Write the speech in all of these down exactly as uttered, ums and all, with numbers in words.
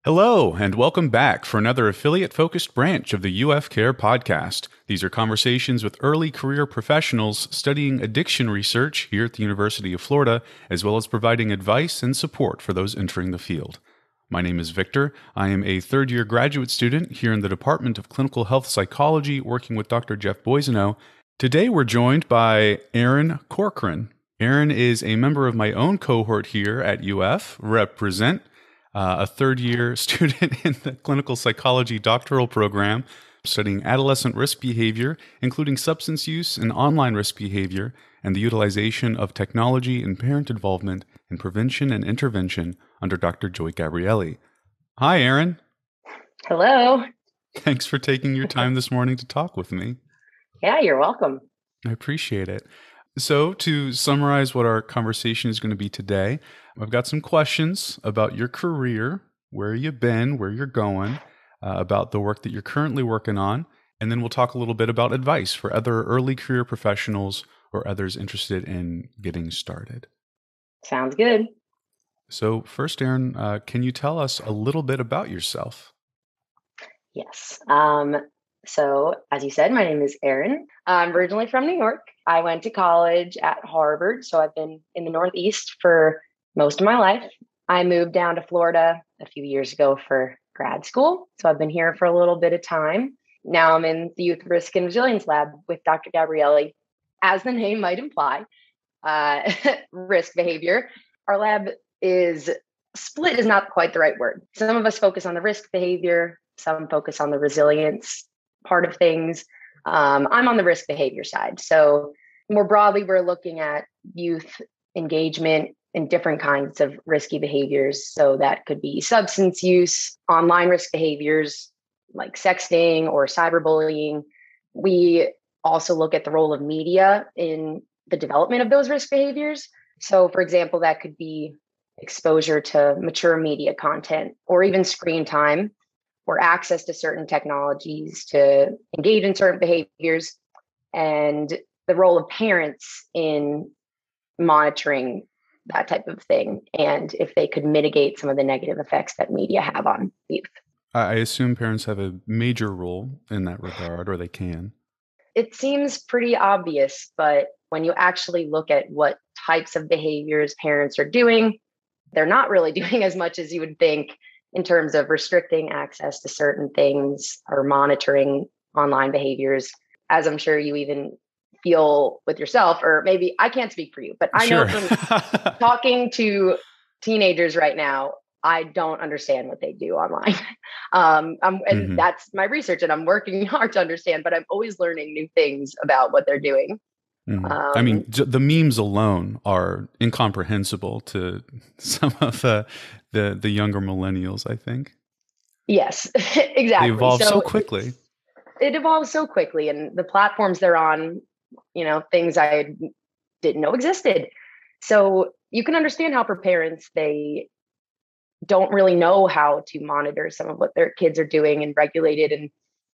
Hello, and welcome back for another affiliate-focused branch of the U F Care podcast. These are conversations with early career professionals studying addiction research here at the University of Florida, as well as providing advice and support for those entering the field. My name is Victor. I am a third-year graduate student here in the Department of Clinical Health Psychology, working with Doctor Jeff Boiseno. Today, we're joined by Aaron Corcoran. Aaron is a member of my own cohort here at U F, represent. Uh, a third-year student in the clinical psychology doctoral program, studying adolescent risk behavior, including substance use and online risk behavior, and the utilization of technology and parent involvement in prevention and intervention under Doctor Joy Gabrielli. Hi, Aaron. Hello. Thanks for taking your time this morning to talk with me. Yeah, you're welcome. I appreciate it. So, to summarize what our conversation is going to be today, I've got some questions about your career, where you've been, where you're going, uh, about the work that you're currently working on, and then we'll talk a little bit about advice for other early career professionals or others interested in getting started. Sounds good. So, first, Aaron, uh, can you tell us a little bit about yourself? Yes. Um, so, as you said, my name is Aaron. I'm originally from New York. I went to college at Harvard, so I've been in the Northeast for most of my life. I moved down to Florida a few years ago for grad school, so I've been here for a little bit of time. Now I'm in the Youth Risk and Resilience Lab with Doctor Gabrielli. As the name might imply, uh, risk behavior. Our lab is split is not quite the right word. Some of us focus on the risk behavior, some focus on the resilience part of things. Um, I'm on the risk behavior side. So more broadly, we're looking at youth engagement in different kinds of risky behaviors. So that could be substance use, online risk behaviors like sexting or cyberbullying. We also look at the role of media in the development of those risk behaviors. So for example, that could be exposure to mature media content or even screen time or access to certain technologies to engage in certain behaviors, and the role of parents in monitoring that type of thing, and if they could mitigate some of the negative effects that media have on youth. I assume parents have a major role in that regard, or they can. It seems pretty obvious, but when you actually look at what types of behaviors parents are doing, they're not really doing as much as you would think in terms of restricting access to certain things or monitoring online behaviors, as I'm sure you even feel with yourself, or maybe I can't speak for you, but I Sure. know from talking to teenagers right now, I don't understand what they do online. um, I'm, and Mm-hmm. that's my research, and I'm working hard to understand, but I'm always learning new things about what they're doing. Mm-hmm. Um, I mean, j- the memes alone are incomprehensible to some of the the, the younger millennials, I think. Yes, exactly. They evolve so, so quickly. It evolves so quickly, and the platforms they're on, you know, things I didn't know existed. So you can understand how for parents, they don't really know how to monitor some of what their kids are doing and regulate it. And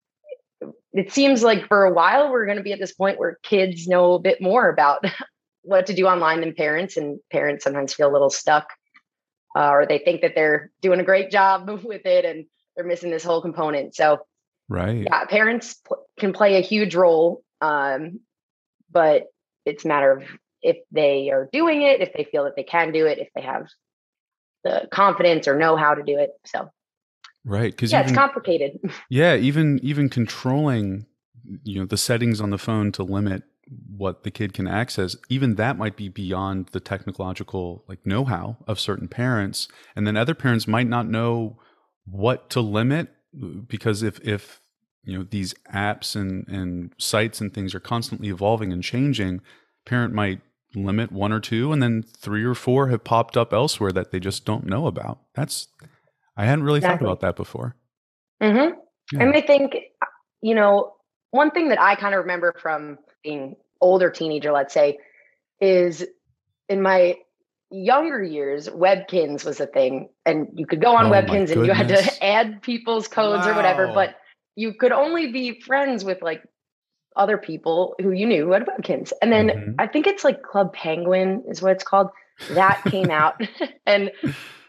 it seems like for a while, we're going to be at this point where kids know a bit more about what to do online than parents, and parents sometimes feel a little stuck, uh, or they think that they're doing a great job with it and they're missing this whole component. So Right. yeah, parents pl- can play a huge role, um, but it's a matter of if they are doing it, if they feel that they can do it, if they have the confidence or know how to do it. So Right. Because yeah, even, it's complicated. yeah, even even controlling, you know, the settings on the phone to limit what the kid can access, even that might be beyond the technological like know-how of certain parents, and then other parents might not know what to limit, because if if you know these apps and and sites and things are constantly evolving and changing, parent might limit one or two, and then three or four have popped up elsewhere that they just don't know about. That's I hadn't really Exactly. thought about that before. Mm-hmm. Yeah. And I think, you know, one thing that I kind of remember from being older teenager, let's say, is in my younger years, Webkins was a thing, and you could go on Oh, my Webkins and you had goodness. to add people's codes or whatever, Wow. but you could only be friends with like other people who you knew who had Webkins. And then Mhm. I think it's like Club Penguin is what it's called. That came out, and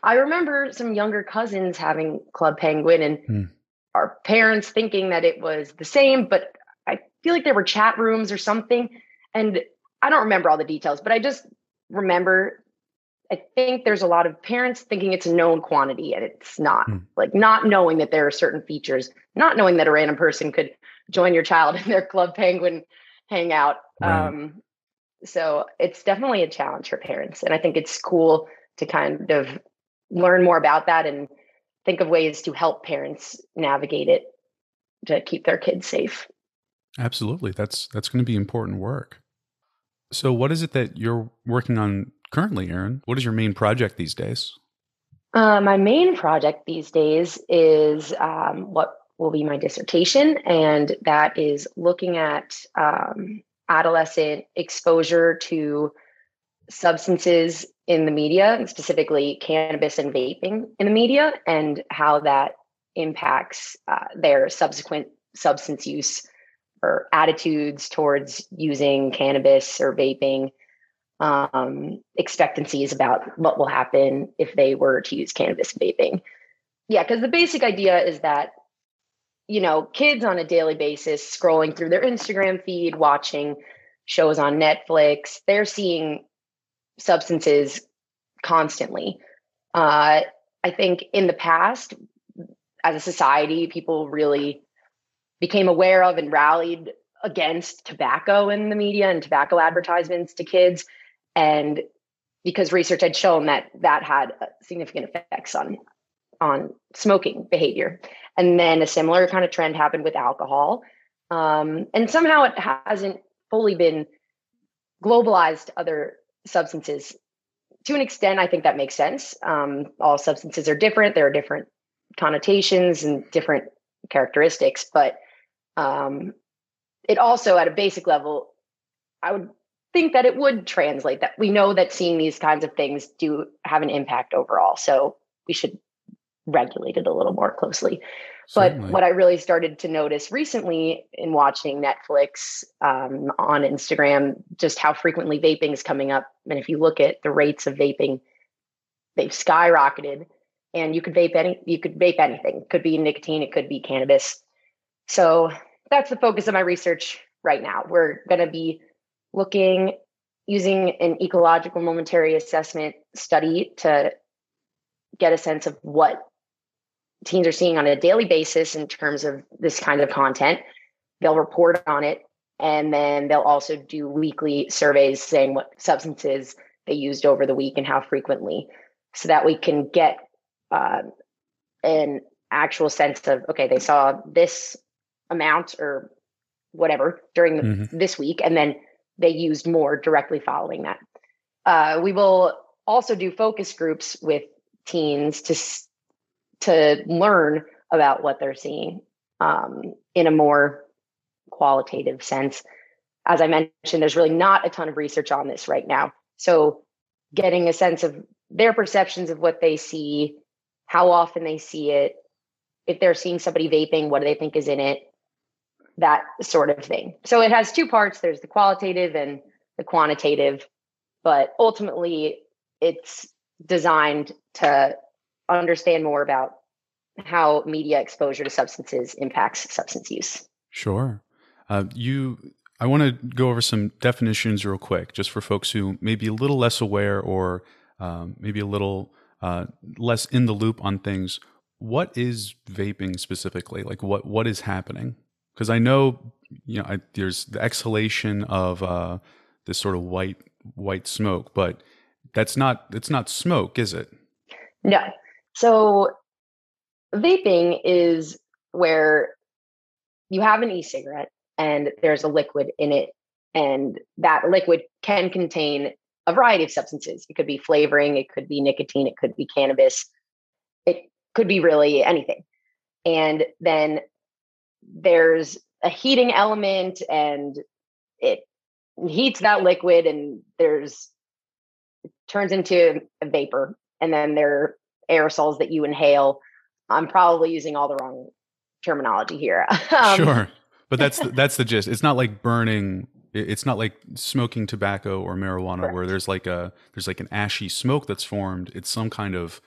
I remember some younger cousins having Club Penguin and Mm. our parents thinking that it was the same, but I feel like there were chat rooms or something. And I don't remember all the details, but I just remember, I think there's a lot of parents thinking it's a known quantity and it's not. Mm. Like not knowing that there are certain features, not knowing that a random person could join your child in their Club Penguin hangout. Right. Um, so it's definitely a challenge for parents. And I think it's cool to kind of learn more about that and think of ways to help parents navigate it to keep their kids safe. Absolutely. That's that's going to be important work. So what is it that you're working on currently, Erin? What is your main project these days? Uh, my main project these days is um, what will be my dissertation, and that is looking at um, adolescent exposure to substances in the media, and specifically cannabis and vaping in the media, and how that impacts uh, their subsequent substance use or attitudes towards using cannabis or vaping, um, expectancies about what will happen if they were to use cannabis and vaping. Yeah, because the basic idea is that, you know, kids on a daily basis scrolling through their Instagram feed, watching shows on Netflix, they're seeing substances constantly. Uh, I think in the past, as a society, people really became aware of and rallied against tobacco in the media and tobacco advertisements to kids. And because research had shown that that had significant effects on, on smoking behavior. And then a similar kind of trend happened with alcohol. Um, and somehow it hasn't fully been globalized to other substances. To an extent, I think that makes sense. Um, all substances are different. There are different connotations and different characteristics, but um, it also, at a basic level, I would think that it would translate, that we know that seeing these kinds of things do have an impact overall. So we should regulate it a little more closely. Certainly. But what I really started to notice recently in watching Netflix, um, on Instagram, just how frequently vaping is coming up. And if you look at the rates of vaping, they've skyrocketed. And you could vape any, you could vape anything. It could be nicotine, it could be cannabis. So that's the focus of my research right now. We're going to be looking, using an ecological momentary assessment study to get a sense of what teens are seeing on a daily basis in terms of this kind of content. They'll report on it, and then they'll also do weekly surveys saying what substances they used over the week and how frequently, so that we can get uh, an actual sense of, okay, they saw this amount or whatever during Mm-hmm. this week, and then they used more directly following that. Uh, we will also do focus groups with teens to to learn about what they're seeing, um, in a more qualitative sense. As I mentioned, there's really not a ton of research on this right now. So getting a sense of their perceptions of what they see, how often they see it, if they're seeing somebody vaping, what do they think is in it, that sort of thing. So it has two parts. There's the qualitative and the quantitative, but ultimately it's designed to understand more about how media exposure to substances impacts substance use. Sure. Uh, you, I want to go over some definitions real quick, just for folks who may be a little less aware or um, maybe a little uh, less in the loop on things. What is vaping specifically? Like, what what is happening? Because I know, you know, I, there's the exhalation of uh, this sort of white white smoke, but that's not it's not smoke, is it? No. So vaping is where you have an e-cigarette and there's a liquid in it, and that liquid can contain a variety of substances. It could be flavoring, it could be nicotine, it could be cannabis, it could be really anything. And then there's a heating element, and it heats that liquid, and there's it turns into a vapor, and then there are aerosols that you inhale. I'm probably using all the wrong terminology here. um, Sure, but that's the, that's the gist. It's not like burning. it- It's not like smoking tobacco or marijuana, where correct. there's like a there's like an ashy smoke that's formed. It's some kind of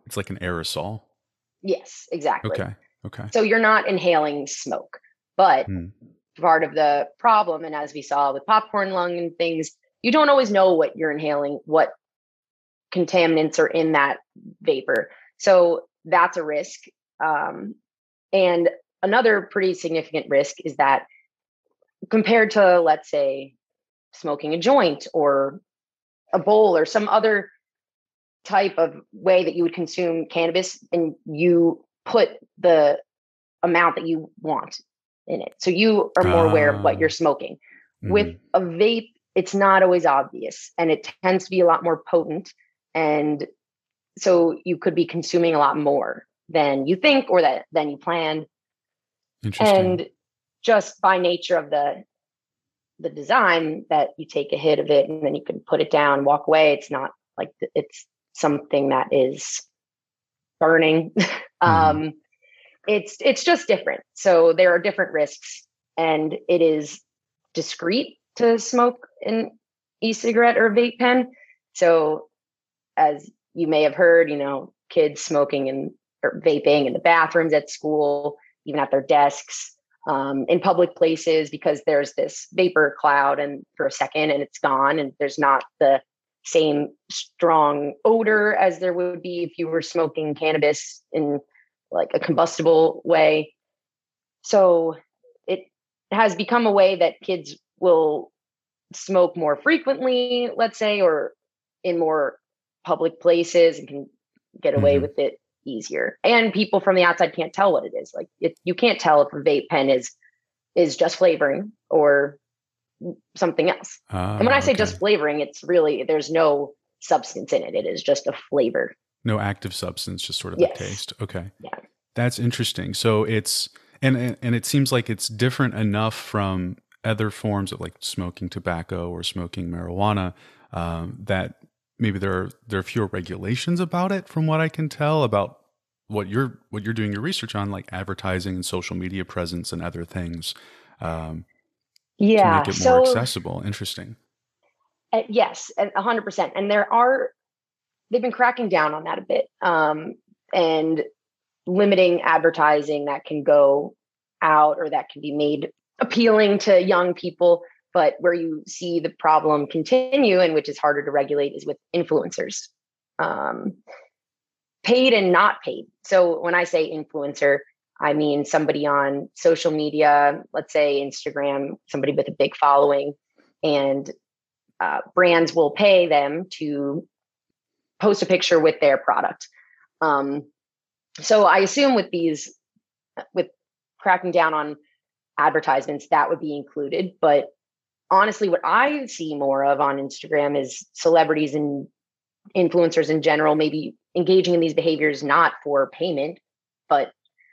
It's like an aerosol. Yes, exactly. Okay. Okay. So you're not inhaling smoke, but Hmm. part of the problem, and as we saw with popcorn lung and things, you don't always know what you're inhaling, what contaminants are in that vapor. So that's a risk. Um, and another pretty significant risk is that compared to, let's say, smoking a joint or a bowl or some other type of way that you would consume cannabis, and you put the amount that you want in it. So you are more aware of what you're Ah. smoking. With Mhm. a vape, it's not always obvious, and it tends to be a lot more potent. And so you could be consuming a lot more than you think or that than you planned. Interesting. And just by nature of the the design, that you take a hit of it and then you can put it down, walk away. It's not like it's something that is burning. Mhm. um, it's it's just different. So there are different risks, and it is discreet to smoke an e-cigarette or a vape pen. So as you may have heard, you know, kids smoking and or vaping in the bathrooms at school, even at their desks, um, in public places, because there's this vapor cloud and for a second and it's gone, and there's not the same strong odor as there would be if you were smoking cannabis in like a combustible way. So it has become a way that kids will smoke more frequently, let's say, or in more public places, and can get away Mhm. with it easier. And people from the outside can't tell what it is. Like it, you can't tell if a vape pen is is just flavoring or something else. And when I Ah, say okay. just flavoring, it's really there's no substance in it. It is just a flavor. No active substance, just sort of a Yes. taste. Okay. Yeah. That's interesting. So it's and and and it seems like it's different enough from other forms of like smoking tobacco or smoking marijuana, um, that maybe there are there are fewer regulations about it, from what I can tell about what you're what you're doing your research on, like advertising and social media presence and other things, um, to make Yeah. it more So accessible. Interesting. uh, yes, a hundred percent. And there are they've been cracking down on that a bit, um, and limiting advertising that can go out or that can be made appealing to young people. But where you see the problem continue, and which is harder to regulate, is with influencers, um, paid and not paid. So when I say influencer, I mean somebody on social media, let's say Instagram, somebody with a big following, and uh, brands will pay them to post a picture with their product. Um, so I assume with these, with cracking down on advertisements, that would be included. But honestly, what I see more of on Instagram is celebrities and influencers in general, maybe engaging in these behaviors not for payment, but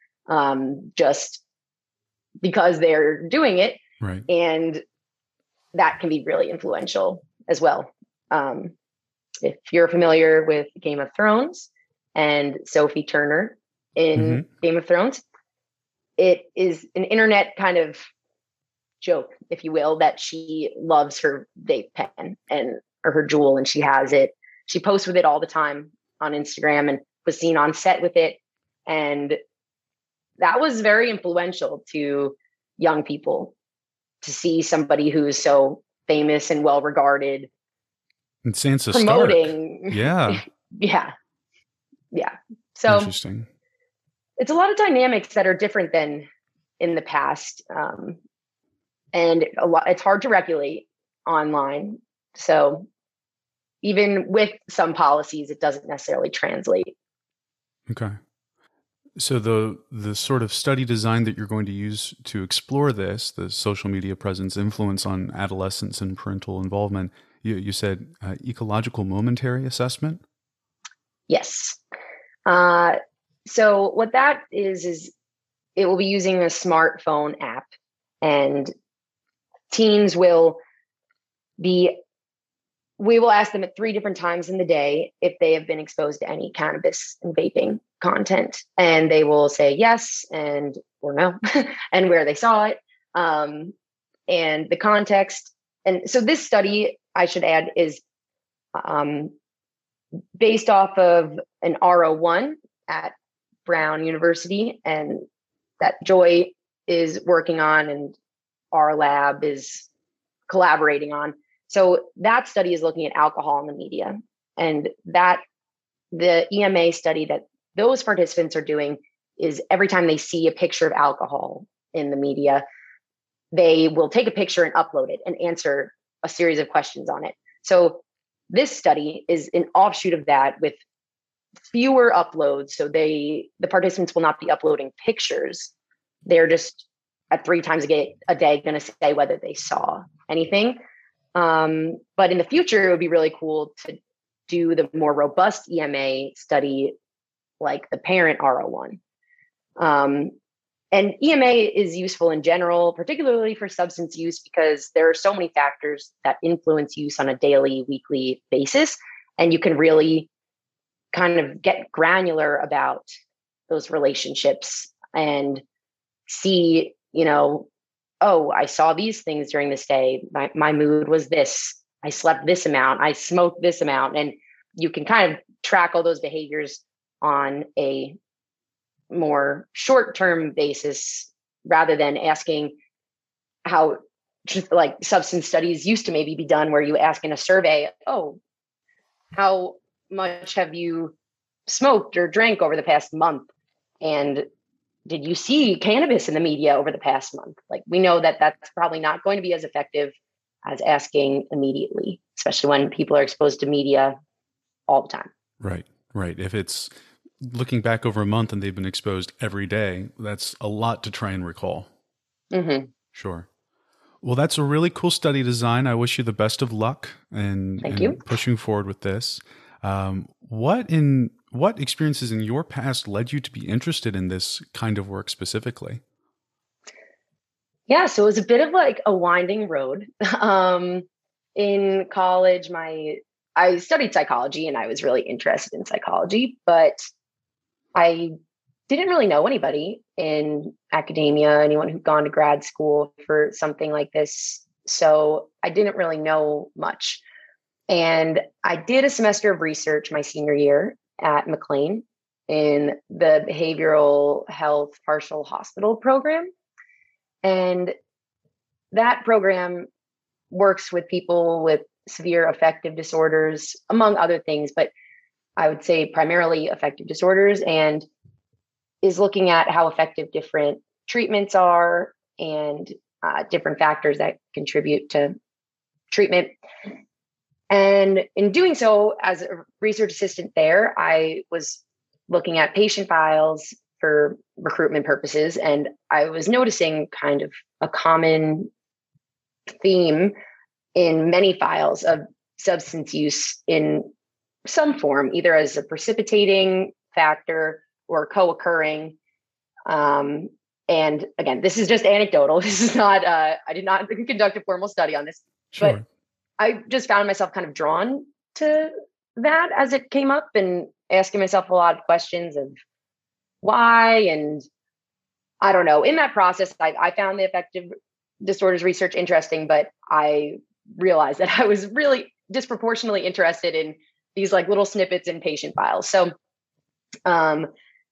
um, just because they're doing it. Right. And that can be really influential as well. Um, if you're familiar with Game of Thrones and Sophie Turner in Mm-hmm. Game of Thrones, it is an internet kind of joke, if you will, that she loves her vape pen and or her jewel, and she has it. She posts with it all the time on Instagram and was seen on set with it. And that was very influential to young people to see somebody who is so famous and well regarded And Sansa Stark. promoting. Yeah. Yeah. Yeah. So Interesting. it's a lot of dynamics that are different than in the past. Um, and a lot, it's hard to regulate online. So even with some policies, it doesn't necessarily translate. Okay. So the the sort of study design that you're going to use to explore this, the social media presence influence on adolescence and parental involvement, you, you said uh, ecological momentary assessment. Yes. Uh, so what that is, is it will be using a smartphone app, and teens will be we will ask them at three different times in the day if they have been exposed to any cannabis and vaping content. And they will say yes and or no, and where they saw it, um, and the context. And so this study, I should add, is um, based off of an R O one at Brown University, and that Joy is working on and our lab is collaborating on. So that study is looking at alcohol in the media, and that the E M A study that those participants are doing is every time they see a picture of alcohol in the media, they will take a picture and upload it and answer a series of questions on it. So this study is an offshoot of that with fewer uploads. So they, the participants will not be uploading pictures. They're just at three times a day, a day going to say whether they saw anything. Um, but in the future, it would be really cool to do the more robust E M A study, like the parent R O one. Um, and E M A is useful in general, particularly for substance use, because there are so many factors that influence use on a daily, weekly basis. And you can really kind of get granular about those relationships and see, you know, oh, I saw these things during this day. My, my mood was this. I slept this amount. I smoked this amount. And you can kind of track all those behaviors on a more short-term basis rather than asking how just like substance studies used to maybe be done, where you ask in a survey, oh, how much have you smoked or drank over the past month? And did you see cannabis in the media over the past month? Like, we know that that's probably not going to be as effective as asking immediately, especially when people are exposed to media all the time. Right, right. If it's looking back over a month and they've been exposed every day, that's a lot to try and recall. Mm-hmm. Sure. Well, that's a really cool study design. I wish you the best of luck and, Thank and you. pushing forward with this. Um, what in what experiences in your past led you to be interested in this kind of work specifically? Yeah, so it was a bit of like a winding road. Um, in college, my I studied psychology and I was really interested in psychology, but I didn't really know anybody in academia, anyone who'd gone to grad school for something like this. So I didn't really know much. And I did a semester of research my senior year at McLean in the behavioral health partial hospital program. And that program works with people with severe affective disorders, among other things, but I would say primarily affective disorders, and is looking at how effective different treatments are and uh, different factors that contribute to treatment. And in doing so, as a research assistant there, I was looking at patient files for recruitment purposes, and I was noticing kind of a common theme in many files of substance use in some form, either as a precipitating factor or co-occurring. Um, and again, this is just anecdotal. This is not, uh, I did not conduct a formal study on this, Sure. but I just found myself kind of drawn to that as it came up and asking myself a lot of questions of why. And I don't know, in that process, I, I found the affective disorders research interesting, but I realized that I was really disproportionately interested in these like little snippets in patient files. So um,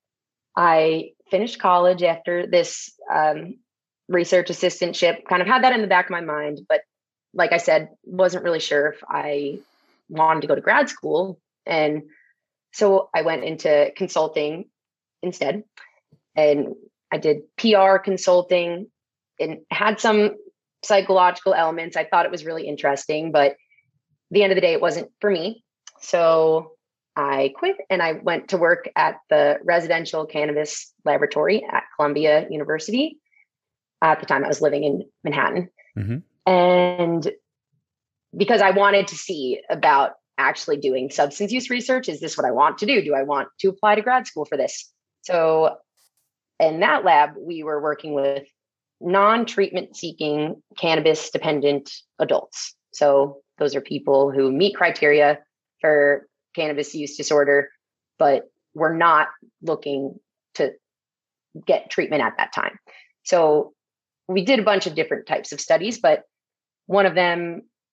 I finished college after this um, research assistantship, kind of had that in the back of my mind, but like I said, wasn't really sure if I wanted to go to grad school. And so I went into consulting instead. And I did P R consulting and had some psychological elements. I thought it was really interesting, but at the end of the day, it wasn't for me. So I quit and I went to work at the residential cannabis laboratory at Columbia University. At the time I was living in Manhattan. Mm-hmm. And because I wanted to see about actually doing substance use research, is this what I want to do? Do I want to apply to grad school for this? So in that lab, we were working with non-treatment seeking cannabis dependent adults. So those are people who meet criteria for cannabis use disorder, but were not looking to get treatment at that time. So we did a bunch of different types of studies, but one of them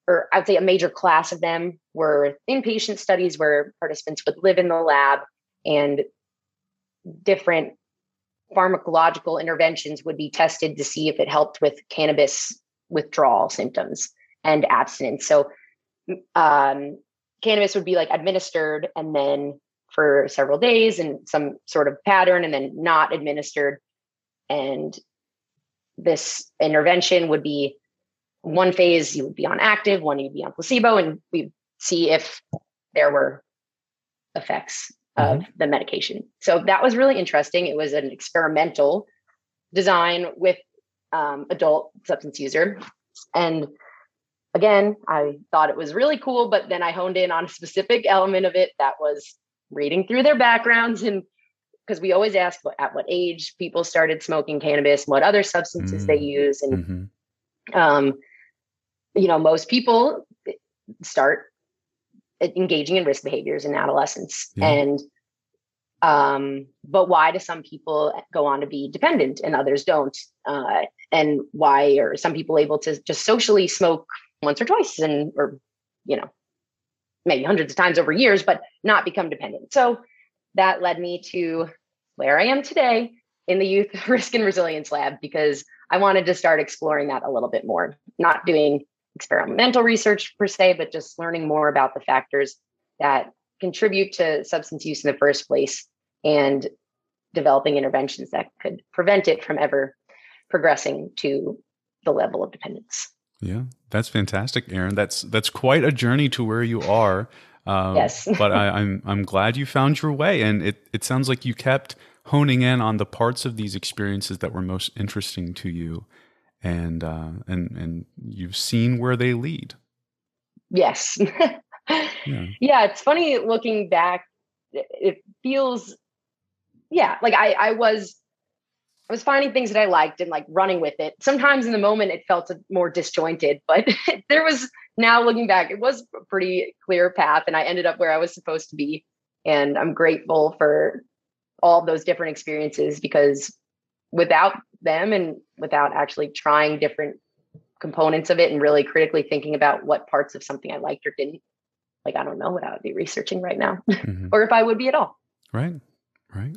or I'd say a major class of them were inpatient studies where participants would live in the lab and different pharmacological interventions would be tested to see if it helped with cannabis withdrawal symptoms and abstinence. So um, cannabis would be like administered and then for several days in some sort of pattern and then not administered. And this intervention would be one phase, you would be on active, one you'd be on placebo, and we'd see if there were effects of mm-hmm. the medication. So that was really interesting. It was an experimental design with um, adult substance user. And again, I thought it was really cool, but then I honed in on a specific element of it that was reading through their backgrounds. And because we always ask what, at what age people started smoking cannabis, what other substances mm-hmm. they use. And, mm-hmm. um, you know, most people start engaging in risk behaviors in adolescence. Yeah. And, um, but why do some people go on to be dependent and others don't? Uh, and why are some people able to just socially smoke once or twice and, or, you know, maybe hundreds of times over years, but not become dependent? So that led me to where I am today in the Youth Risk and Resilience Lab, because I wanted to start exploring that a little bit more, not doing experimental research per se, but just learning more about the factors that contribute to substance use in the first place and developing interventions that could prevent it from ever progressing to the level of dependence. Yeah, that's fantastic, Erin. That's that's quite a journey to where you are. Um, yes, but I, I'm I'm glad you found your way, and it it sounds like you kept honing in on the parts of these experiences that were most interesting to you, and uh, and and you've seen where they lead. Yes. yeah. yeah, it's funny looking back. It feels, yeah, like I I was. I was finding things that I liked and like running with it. Sometimes in the moment it felt more disjointed, but there was, now looking back, it was a pretty clear path and I ended up where I was supposed to be. And I'm grateful for all of those different experiences, because without them and without actually trying different components of it and really critically thinking about what parts of something I liked or didn't, like, I don't know what I would be researching right now mm-hmm. or if I would be at all. Right. Right.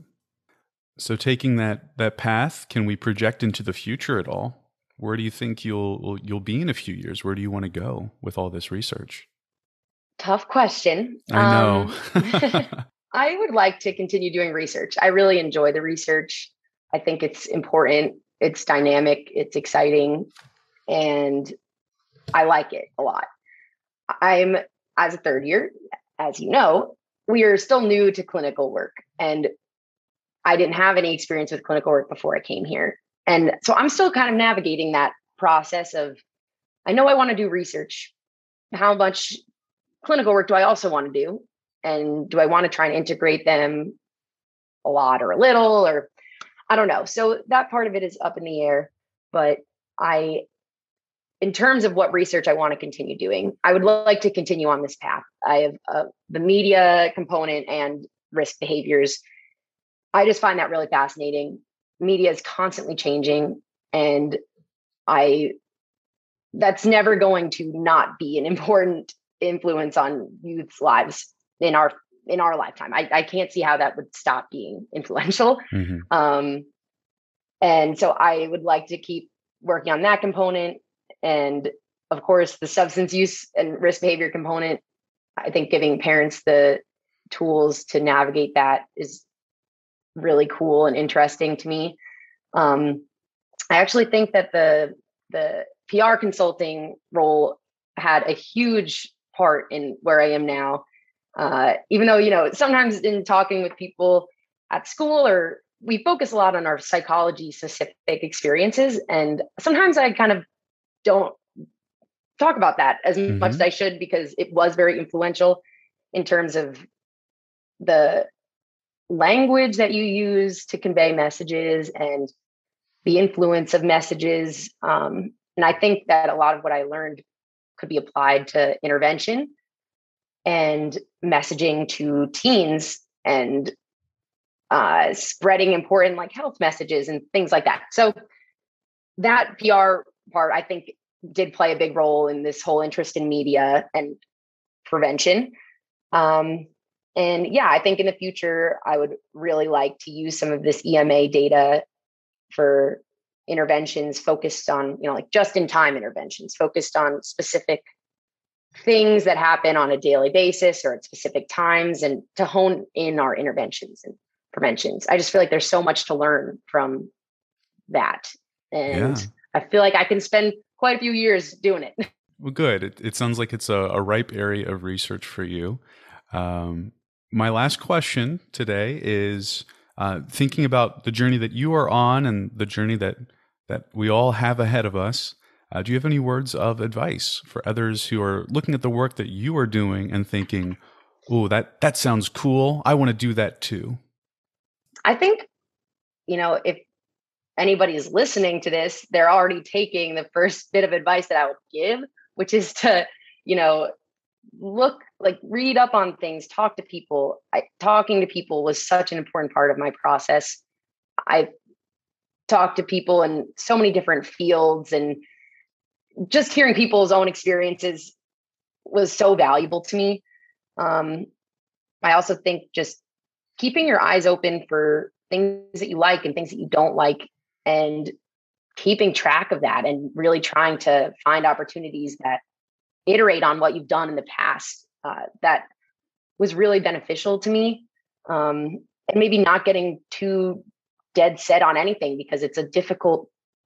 So taking that that path, can we project into the future at all? Where do you think you'll you'll be in a few years? Where do you want to go with all this research? Tough question. I know. Um, I would like to continue doing research. I really enjoy the research. I think it's important. It's dynamic. It's exciting. And I like it a lot. I'm, as a third year, as you know, we are still new to clinical work. And I didn't have any experience with clinical work before I came here. And so I'm still kind of navigating that process of, I know I want to do research. How much clinical work do I also want to do? And do I want to try and integrate them a lot or a little, or I don't know. So that part of it is up in the air. But I, in terms of what research I want to continue doing, I would like to continue on this path. I have uh, the media component and risk behaviors. I just find that really fascinating. Media is constantly changing, and I that's never going to not be an important influence on youth's lives in our in our lifetime. I, I can't see how that would stop being influential. Mm-hmm. Um, and so I would like to keep working on that component. And of course, the substance use and risk behavior component, I think giving parents the tools to navigate that is really cool and interesting to me. Um, I actually think that the the P R consulting role had a huge part in where I am now. Uh, even though, you know, sometimes in talking with people at school, or we focus a lot on our psychology specific experiences, and sometimes I kind of don't talk about that as mm-hmm. much as I should, because it was very influential in terms of the language that you use to convey messages and the influence of messages. Um, and I think that a lot of what I learned could be applied to intervention and messaging to teens and uh, spreading important like health messages and things like that. So that P R part, I think, did play a big role in this whole interest in media and prevention. Um, and yeah, I think in the future, I would really like to use some of this E M A data for interventions focused on, you know, like just in time interventions, focused on specific things that happen on a daily basis or at specific times, and to hone in our interventions and preventions. I just feel like there's so much to learn from that. And Yeah. I feel like I can spend quite a few years doing it. Well, good. It, it sounds like it's a, a ripe area of research for you. Um, my last question today is uh, thinking about the journey that you are on and the journey that that we all have ahead of us. Uh, do you have any words of advice for others who are looking at the work that you are doing and thinking, "Oh, that that sounds cool. I want to do that too"? I think, you know, if anybody is listening to this, they're already taking the first bit of advice that I would give, which is to, you know, look, like read up on things, talk to people. I, talking to people was such an important part of my process. I've talked to people in so many different fields, and just hearing people's own experiences was so valuable to me. Um, I also think just keeping your eyes open for things that you like and things that you don't like, and keeping track of that, and really trying to find opportunities that iterate on what you've done in the past. Uh, that was really beneficial to me. Um, and maybe not getting too dead set on anything, because it's a difficult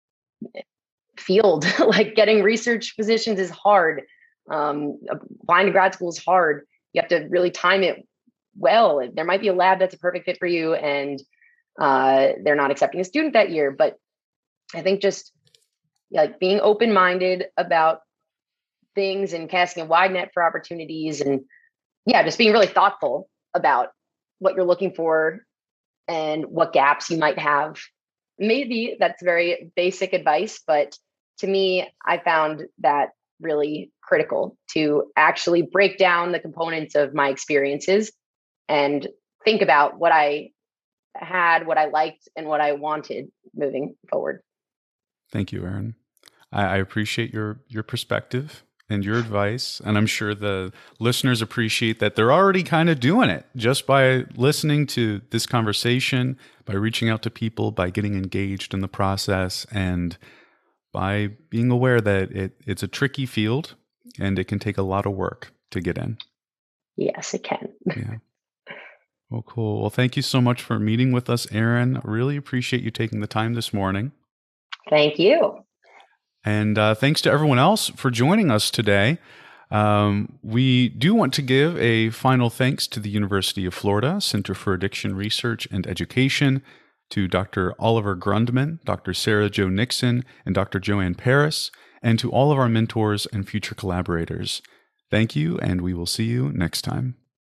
field. Like getting research positions is hard. Um, applying to grad school is hard. You have to really time it well. There might be a lab that's a perfect fit for you, and uh, they're not accepting a student that year. But I think just like being open-minded about things and casting a wide net for opportunities, and yeah, just being really thoughtful about what you're looking for and what gaps you might have. Maybe that's very basic advice, but to me, I found that really critical to actually break down the components of my experiences and think about what I had, what I liked, and what I wanted moving forward. Thank you, Erin. I, I appreciate your your perspective and your advice, and I'm sure the listeners appreciate that they're already kind of doing it just by listening to this conversation, by reaching out to people, by getting engaged in the process, and by being aware that it, it's a tricky field and it can take a lot of work to get in. Yes, it can. Yeah. Well, cool. Well, thank you so much for meeting with us, Erin. Really appreciate you taking the time this morning. Thank you. And uh, thanks to everyone else for joining us today. Um, we do want to give a final thanks to the University of Florida Center for Addiction Research and Education, to Doctor Oliver Grundman, Doctor Sarah Jo Nixon, and Doctor Joanne Paris, and to all of our mentors and future collaborators. Thank you, and we will see you next time.